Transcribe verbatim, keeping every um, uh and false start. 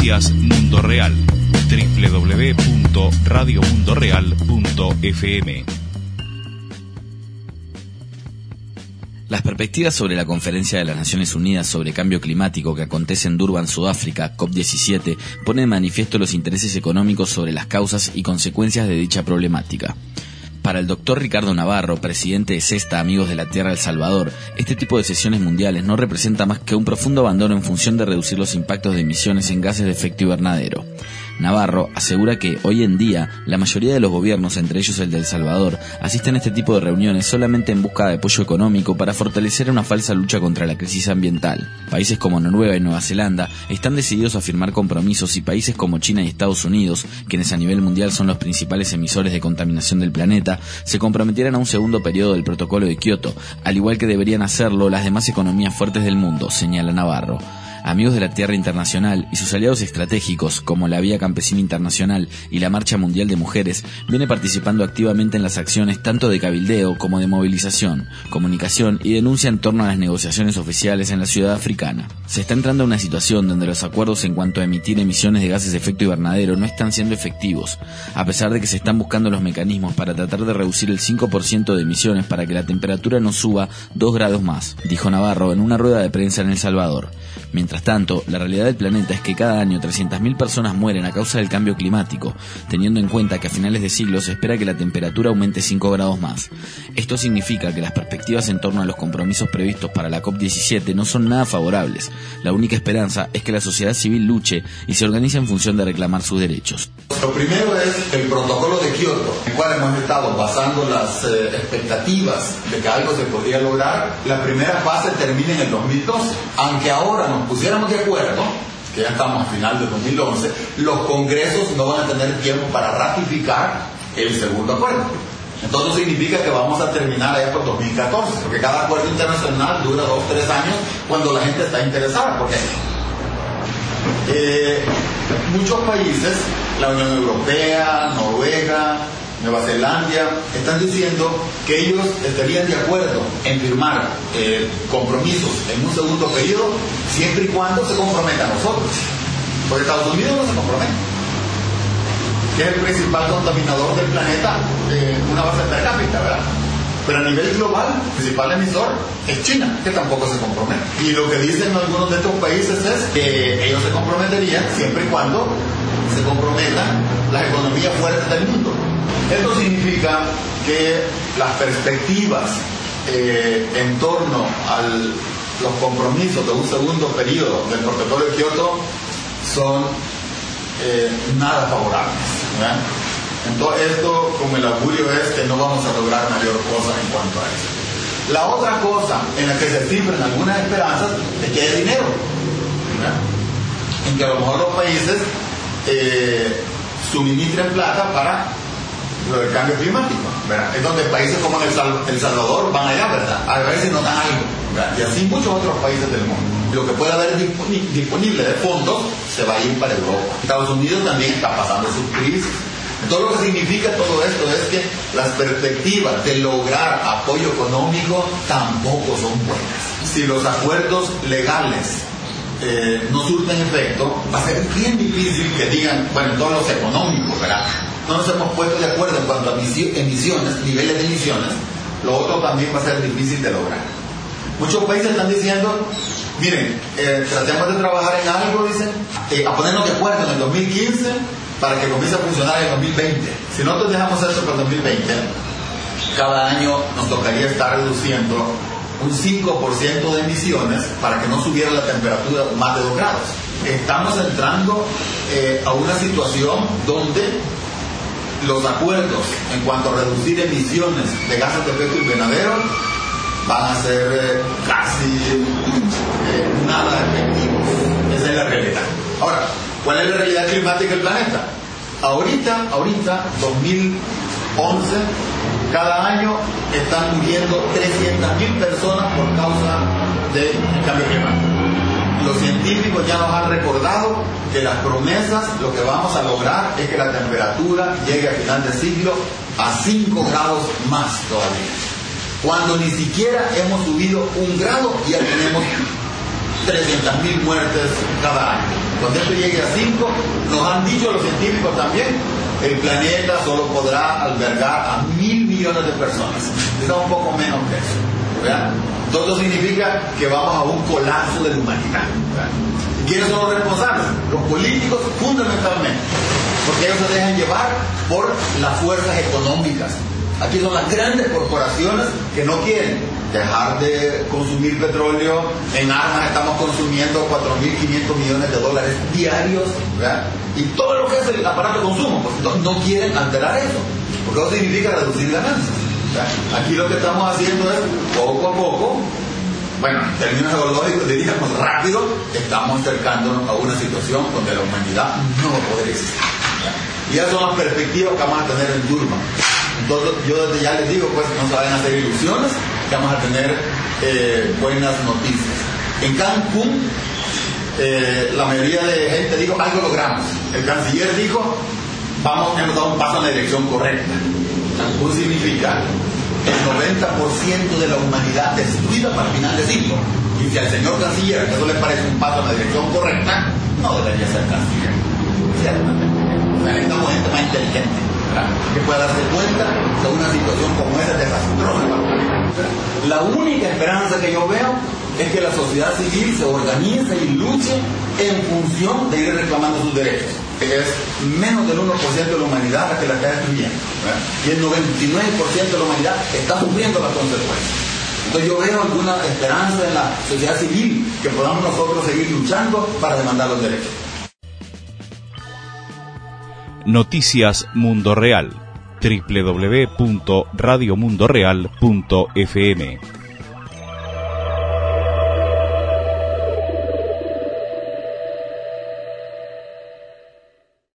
Noticias Mundo Real. doble u doble u doble u punto radio mundo real punto f m. Las perspectivas sobre la Conferencia de las Naciones Unidas sobre Cambio Climático que acontece en Durban, Sudáfrica, COP diecisiete, pone de manifiesto los intereses económicos sobre las causas y consecuencias de dicha problemática. Para el doctor Ricardo Navarro, presidente de CESTA Amigos de la Tierra El Salvador, este tipo de sesiones mundiales no representa más que un profundo abandono en función de reducir los impactos de emisiones en gases de efecto invernadero. Navarro asegura que, hoy en día, la mayoría de los gobiernos, entre ellos el de El Salvador, asisten a este tipo de reuniones solamente en busca de apoyo económico para fortalecer una falsa lucha contra la crisis ambiental. Países como Noruega y Nueva Zelanda están decididos a firmar compromisos y países como China y Estados Unidos, quienes a nivel mundial son los principales emisores de contaminación del planeta, se comprometieran a un segundo periodo del Protocolo de Kioto, al igual que deberían hacerlo las demás economías fuertes del mundo, señala Navarro. Amigos de la Tierra Internacional y sus aliados estratégicos, como la Vía Campesina Internacional y la Marcha Mundial de Mujeres, viene participando activamente en las acciones tanto de cabildeo como de movilización, comunicación y denuncia en torno a las negociaciones oficiales en la ciudad africana. Se está entrando a una situación donde los acuerdos en cuanto a emitir emisiones de gases de efecto invernadero no están siendo efectivos, a pesar de que se están buscando los mecanismos para tratar de reducir el cinco por ciento de emisiones para que la temperatura no suba dos grados más, dijo Navarro en una rueda de prensa en El Salvador. Mientras tanto, la realidad del planeta es que cada año trescientas mil personas mueren a causa del cambio climático, teniendo en cuenta que a finales de siglo se espera que la temperatura aumente cinco grados más. Esto significa que las perspectivas en torno a los compromisos previstos para la COP diecisiete no son nada favorables. La única esperanza es que la sociedad civil luche y se organice en función de reclamar sus derechos. Lo primero es el protocolo de Kioto, en el cual hemos estado basando las eh, expectativas de que algo se podría lograr. La primera fase termina en el dos mil doce. Aunque ahora nos pusiéramos de acuerdo, que ya estamos a final de dos mil once, los congresos no van a tener tiempo para ratificar el segundo acuerdo. Entonces significa que vamos a terminar allá por dos mil catorce, porque cada acuerdo internacional dura dos o tres años cuando la gente está interesada. Porque eh, muchos países, la Unión Europea, Noruega, Nueva Zelanda, están diciendo que ellos estarían de acuerdo en firmar eh, compromisos en un segundo periodo siempre y cuando se comprometa a nosotros, porque Estados Unidos no se compromete, que es el principal contaminador del planeta, eh, una base per cápita, ¿verdad? Pero a nivel global, el principal emisor es China, que tampoco se compromete. Y lo que dicen algunos de estos países es que ellos se comprometerían siempre y cuando se comprometan las economías fuertes del mundo. Esto significa que las perspectivas eh, en torno a los compromisos de un segundo periodo del Protocolo de Kioto son eh, nada favorables, ¿verdad? Entonces esto, como el augurio es que no vamos a lograr mayor cosa en cuanto a eso. La otra cosa en la que se cifran algunas esperanzas es que haya dinero, ¿verdad? En que a lo mejor los países eh, suministren plata para lo del cambio climático, ¿verdad? Es donde países como El, Sal- El Salvador van allá, ¿verdad? A ver si nos dan algo, ¿verdad? Y así muchos otros países del mundo. Lo que pueda haber disponi- disponible de fondos se va a ir para Europa. Estados Unidos también está pasando sus crisis. Entonces lo que significa todo esto es que las perspectivas de lograr apoyo económico tampoco son buenas. Si los acuerdos legales eh, no surten efecto, va a ser bien difícil que digan, bueno, todos los económicos, ¿verdad? No nos hemos puesto de acuerdo en cuanto a emisiones, niveles de emisiones, lo otro también va a ser difícil de lograr. Muchos países están diciendo, miren, eh, tratemos de trabajar en algo, dicen, eh, a ponernos de acuerdo en el dos mil quince para que comience a funcionar en el dos mil veinte. Si nosotros dejamos eso para el dos mil veinte, cada año nos tocaría estar reduciendo un cinco por ciento de emisiones para que no subiera la temperatura más de dos grados. Estamos entrando eh, a una situación donde los acuerdos en cuanto a reducir emisiones de gases de efecto invernadero van a ser eh, casi eh, nada efectivos. Esa es la realidad. Ahora, ¿cuál es la realidad climática del planeta? Ahorita, ahorita, dos mil once, cada año están muriendo trescientas mil personas por causa del cambio climático. Los científicos ya nos han recordado que las promesas, lo que vamos a lograr es que la temperatura llegue a final de siglo a cinco grados más todavía. Cuando ni siquiera hemos subido un grado, ya tenemos trescientas mil muertes cada año. Cuando esto llegue a cinco, nos han dicho los científicos también, el planeta solo podrá albergar a mil millones de personas. Está un poco menos que eso, ¿verdad? Todo significa que vamos a un colapso de la humanidad, ¿verdad? ¿Quiénes son los responsables? Los políticos, fundamentalmente, porque ellos se dejan llevar por las fuerzas económicas. Aquí son las grandes corporaciones que no quieren dejar de consumir petróleo. En armas estamos consumiendo cuatro mil quinientos millones de dólares diarios, ¿verdad? Y todo lo que es el aparato de consumo, pues no, no quieren alterar eso, porque eso significa reducir ganancias, ¿verdad? Aquí lo que estamos haciendo es, poco a poco, bueno, en términos ecológicos diríamos rápido, estamos acercándonos a una situación donde la humanidad no va a poder existir, ¿verdad? Y esas son las perspectivas que vamos a tener en Durban. Entonces, yo desde ya les digo, pues no se vayan a hacer ilusiones, que vamos a tener eh, buenas noticias. En Cancún, eh, la mayoría de gente dijo, algo logramos. El canciller dijo, vamos, hemos dado un paso en la dirección correcta. Cancún significa el noventa por ciento de la humanidad destruida para el final de siglo. Y si al señor canciller eso le parece un paso en la dirección correcta, no debería ser canciller. Ciertamente. Necesitamos gente más inteligente, ¿verdad?, que pueda darse cuenta de una situación como esa desastrosa. La única esperanza que yo veo es que la sociedad civil se organice y luche en función de ir reclamando sus derechos. Es menos del uno por ciento de la humanidad la que la está destruyendo, ¿verdad?, y el noventa y nueve por ciento de la humanidad está sufriendo las consecuencias. Entonces yo veo alguna esperanza en la sociedad civil, que podamos nosotros seguir luchando para demandar los derechos. Noticias Mundo Real, doble u doble u doble u punto radio mundo real punto f m.